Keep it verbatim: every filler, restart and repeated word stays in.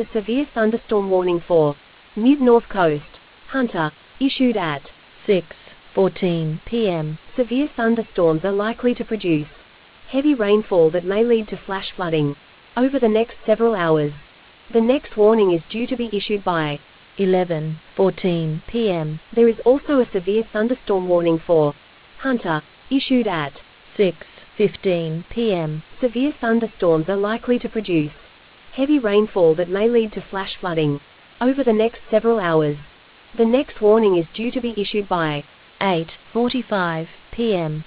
a severe thunderstorm warning for mid-north coast. Hunter. Issued at six fourteen p m Severe thunderstorms are likely to produce heavy rainfall that may lead to flash flooding over the next several hours. The next warning is due to be issued by eleven fourteen p m There is also a severe thunderstorm warning for Hunter. Issued at six fifteen p m Severe thunderstorms are likely to produce heavy rainfall that may lead to flash flooding over the next several hours. The next warning is due to be issued by eight forty-five p m